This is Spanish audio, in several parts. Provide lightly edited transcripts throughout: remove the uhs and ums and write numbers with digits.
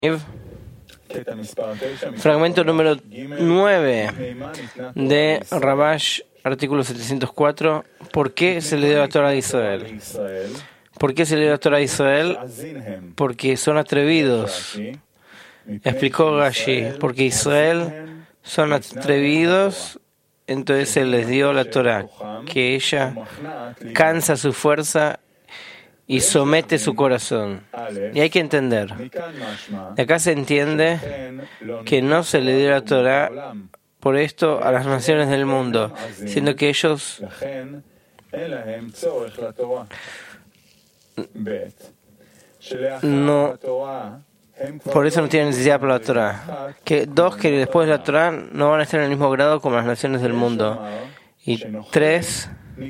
Fragmento número 9 de Rabash, artículo 704. ¿Por qué se le dio la Torah a Israel? ¿Por qué se le dio la Torah a Israel? Porque son atrevidos. Explicó Rashi, porque Israel son atrevidos, entonces se les dio la Torah, que ella cansa su fuerza y somete su corazón. Y hay que entender. De acá se entiende que no se le dio la Torah por esto a las naciones del mundo, siendo que ellos no, por eso no tienen necesidad por la Torah. Que después de la Torah no van a estar en el mismo grado como las naciones del mundo. Y 3,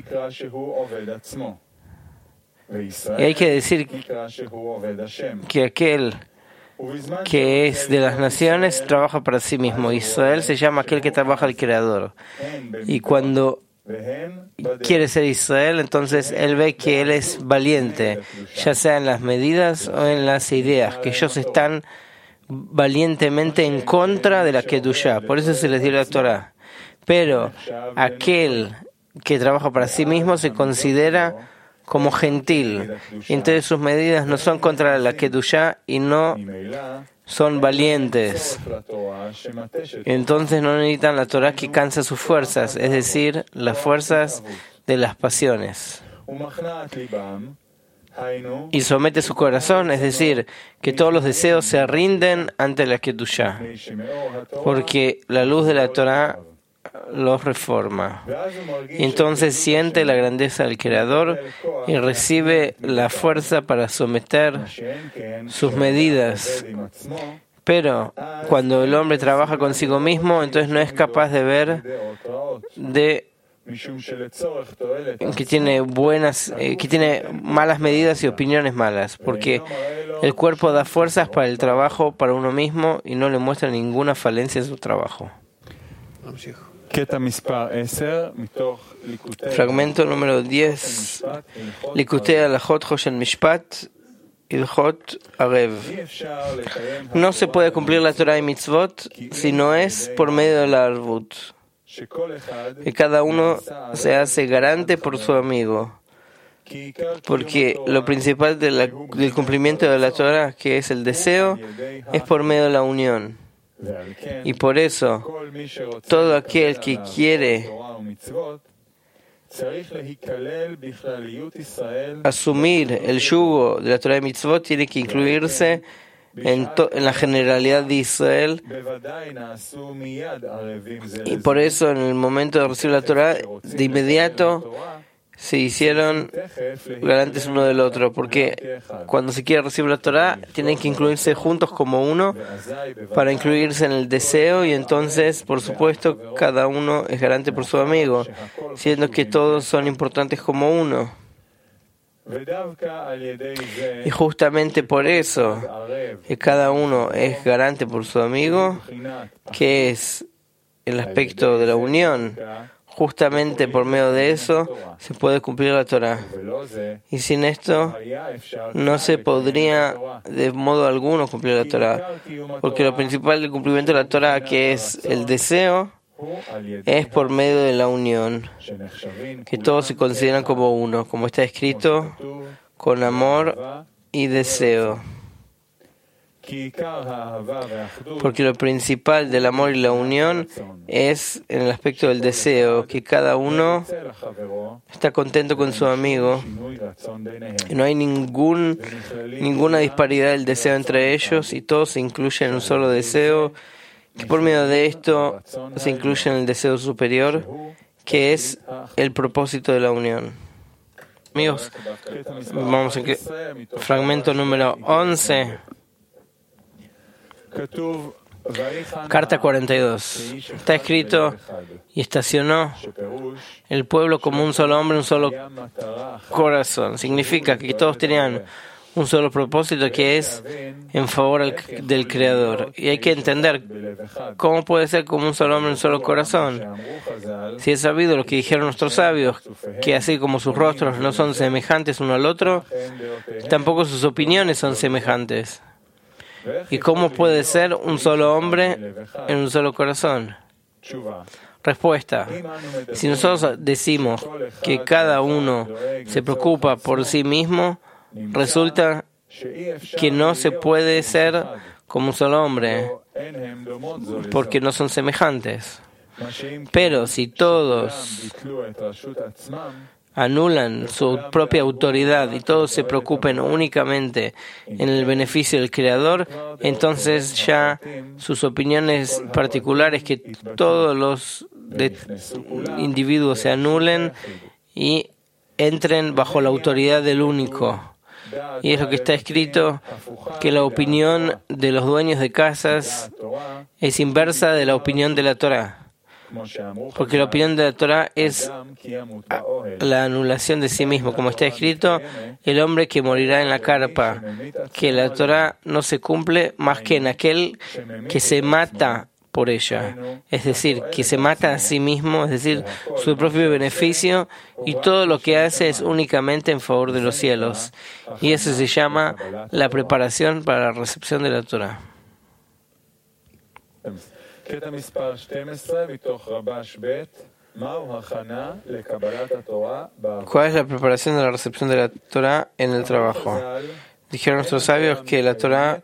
y hay que decir que aquel que es de las naciones trabaja para sí mismo. Israel se llama aquel que trabaja al Creador. Y cuando quiere ser Israel, entonces él ve que él es valiente, ya sea en las medidas o en las ideas, que ellos están valientemente en contra de la Kedushá. Por eso se les dio la Torah. Pero aquel que trabaja para sí mismo se considera como gentil. Entonces sus medidas no son contra la Kedushá y no son valientes. Entonces no necesitan la Torah que cansa sus fuerzas, es decir, las fuerzas de las pasiones. Y somete su corazón, es decir, que todos los deseos se rinden ante la Kedushá, porque la luz de la Torah los reforma. Y entonces siente la grandeza del Creador y recibe la fuerza para someter sus medidas. Pero cuando el hombre trabaja consigo mismo, entonces no es capaz de ver que tiene malas medidas y opiniones malas, porque el cuerpo da fuerzas para el trabajo para uno mismo y no le muestra ninguna falencia en su trabajo. Fragmento número 10, Likutei Halachot Choshen Mishpat, Ilhot Arev. No se puede cumplir la Torah y Mitzvot si no es por medio de la Arvut, que cada uno se hace garante por su amigo, porque lo principal del cumplimiento de la Torah, que es el deseo, es por medio de la unión. Y por eso, todo aquel que quiere asumir el yugo de la Torah de Mitzvot tiene que incluirse en la generalidad de Israel. Y por eso, en el momento de recibir la Torah, de inmediato se hicieron garantes uno del otro, porque cuando se quiere recibir la Torah tienen que incluirse juntos como uno para incluirse en el deseo, y entonces, por supuesto, cada uno es garante por su amigo, siendo que todos son importantes como uno. Y justamente por eso que cada uno es garante por su amigo, que es el aspecto de la unión. Justamente por medio de eso se puede cumplir la Torah. Y sin esto no se podría de modo alguno cumplir la Torah. Porque lo principal del cumplimiento de la Torah, que es el deseo, es por medio de la unión. Que todos se consideran como uno, como está escrito, con amor y deseo. Porque lo principal del amor y la unión es en el aspecto del deseo, que cada uno está contento con su amigo y no hay ninguna disparidad del deseo entre ellos, y todos se incluyen en un solo deseo, que por medio de esto se incluye en el deseo superior, que es el propósito de la unión. Amigos, vamos a fragmento número 11. Carta 42. Está escrito: y estacionó el pueblo como un solo hombre, un solo corazón. Significa que todos tenían un solo propósito, que es en favor del Creador. Y hay que entender cómo puede ser como un solo hombre, un solo corazón. Si es sabido lo que dijeron nuestros sabios, que así como sus rostros no son semejantes uno al otro, tampoco sus opiniones son semejantes. ¿Y cómo puede ser un solo hombre en un solo corazón? Respuesta: si nosotros decimos que cada uno se preocupa por sí mismo, resulta que no se puede ser como un solo hombre, porque no son semejantes. Pero si todos anulan su propia autoridad y todos se preocupen únicamente en el beneficio del Creador, entonces ya sus opiniones particulares, que todos los individuos se anulen y entren bajo la autoridad del único. Y es lo que está escrito, que la opinión de los dueños de casas es inversa de la opinión de la Torá. Porque la opinión de la Torá es la anulación de sí mismo. Como está escrito, el hombre que morirá en la carpa, que la Torá no se cumple más que en aquel que se mata por ella. Es decir, que se mata a sí mismo, es decir, su propio beneficio, y todo lo que hace es únicamente en favor de los cielos. Y eso se llama la preparación para la recepción de la Torá. ¿Cuál es la preparación de la recepción de la Torá en el trabajo? Dijeron nuestros sabios que la Torá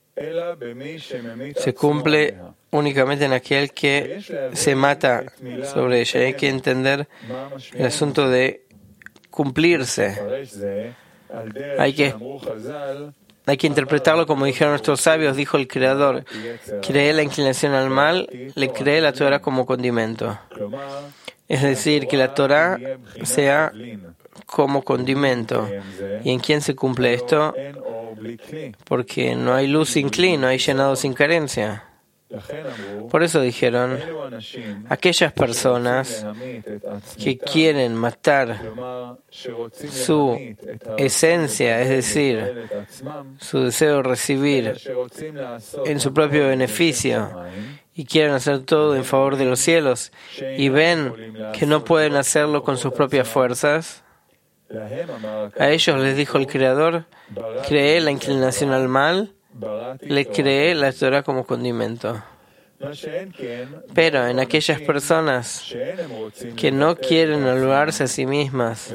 se cumple únicamente en aquel que se mata sobre ella. Hay que entender el asunto de cumplirse. Hay que interpretarlo como dijeron nuestros sabios. Dijo el Creador: creé la inclinación al mal, le creé la Torá como condimento. Es decir, que la Torá sea como condimento. ¿Y en quién se cumple esto? Porque no hay luz sin cli, no hay llenado sin carencia. Por eso dijeron, aquellas personas que quieren matar su esencia, es decir, su deseo de recibir en su propio beneficio, y quieren hacer todo en favor de los cielos, y ven que no pueden hacerlo con sus propias fuerzas, a ellos les dijo el Creador: creé la inclinación al mal, le creé la Torá como condimento. Pero en aquellas personas que no quieren anularse a sí mismas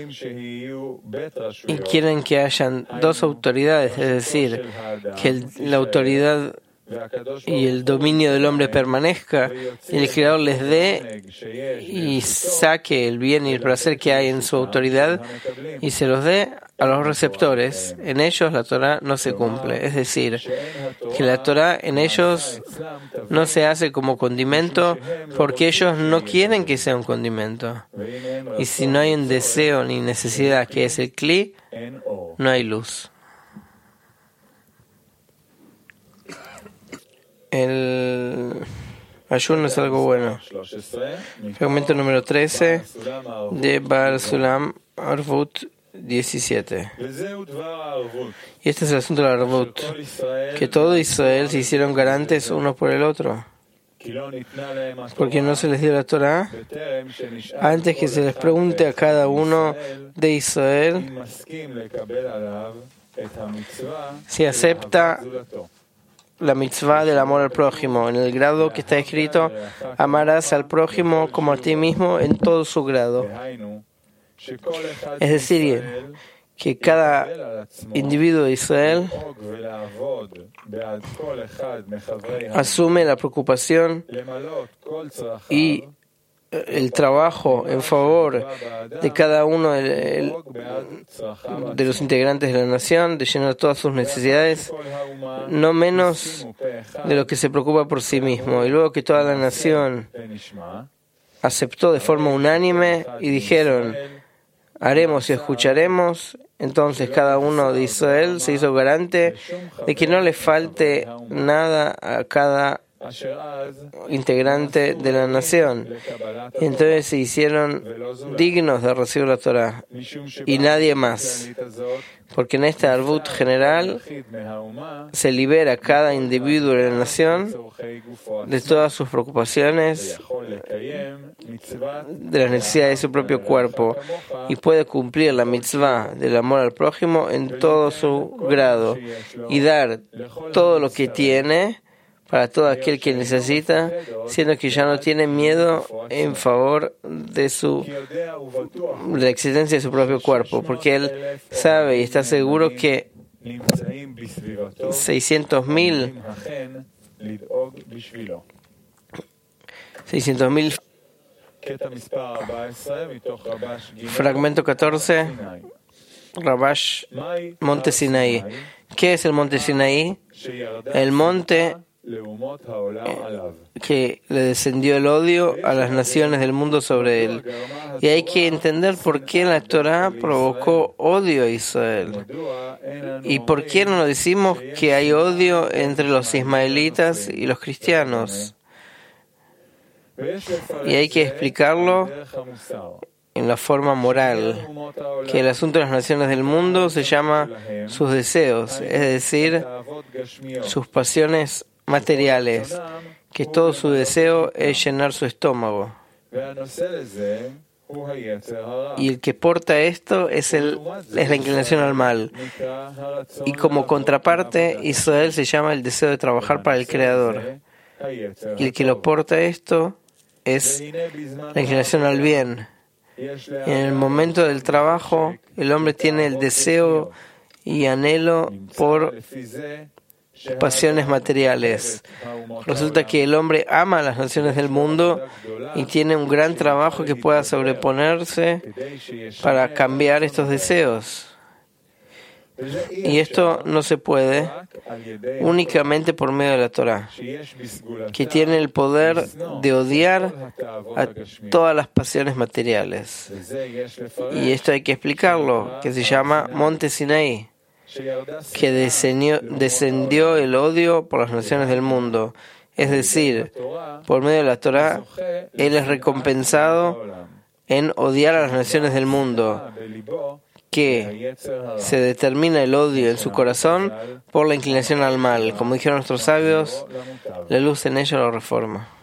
y quieren que hayan dos autoridades, es decir, que la autoridad y el dominio del hombre permanezca, y el Creador les dé y saque el bien y el placer que hay en su autoridad y se los dé a los receptores, en ellos la Torá no se cumple. Es decir, que la Torá en ellos no se hace como condimento porque ellos no quieren que sea un condimento. Y si no hay un deseo ni necesidad, que es el cli, no hay luz. El ayuno es algo bueno. Fragmento número 13 de Baal Sulam Arvut 17. Y este es el asunto de la Arvut, que todo Israel se hicieron garantes uno por el otro, porque no se les dio la Torá antes que se les pregunte a cada uno de Israel si acepta la mitzvah del amor al prójimo, en el grado que está escrito: amarás al prójimo como a ti mismo en todo su grado. Es decir, que cada individuo de Israel asume la preocupación y el trabajo en favor de cada uno de los integrantes de la nación, de llenar todas sus necesidades, no menos de lo que se preocupa por sí mismo. Y luego que toda la nación aceptó de forma unánime y dijeron: haremos y escucharemos, entonces cada uno de Israel se hizo garante de que no le falte nada a cada integrante de la nación. Y entonces se hicieron dignos de recibir la Torah y nadie más, porque en esta arvut general se libera cada individuo de la nación de todas sus preocupaciones, de las necesidades de su propio cuerpo, y puede cumplir la mitzvah del amor al prójimo en todo su grado y dar todo lo que tiene para todo aquel que necesita, siendo que ya no tiene miedo en favor de la existencia de su propio cuerpo, porque él sabe y está seguro que 600.000 Fragmento 14, Rabash, Monte Sinaí. ¿Qué es el Monte Sinaí? El monte que le descendió el odio a las naciones del mundo sobre él. Y hay que entender por qué la Torah provocó odio a Israel. ¿Y por qué no decimos que hay odio entre los ismaelitas y los cristianos? Y hay que explicarlo en la forma moral, que el asunto de las naciones del mundo se llama sus deseos, es decir, sus pasiones materiales, que todo su deseo es llenar su estómago. Y el que porta esto es la inclinación al mal. Y como contraparte, Israel se llama el deseo de trabajar para el Creador. Y el que lo porta esto es la inclinación al bien. En el momento del trabajo, el hombre tiene el deseo y anhelo por pasiones materiales. Resulta que el hombre ama a las naciones del mundo y tiene un gran trabajo que pueda sobreponerse para cambiar estos deseos. Y esto no se puede únicamente por medio de la Torah, que tiene el poder de odiar a todas las pasiones materiales. Y esto hay que explicarlo, que se llama Monte Sinaí, que descendió el odio por las naciones del mundo. Es decir, por medio de la Torah, él es recompensado en odiar a las naciones del mundo, que se determina el odio en su corazón por la inclinación al mal. Como dijeron nuestros sabios, la luz en ello lo reforma.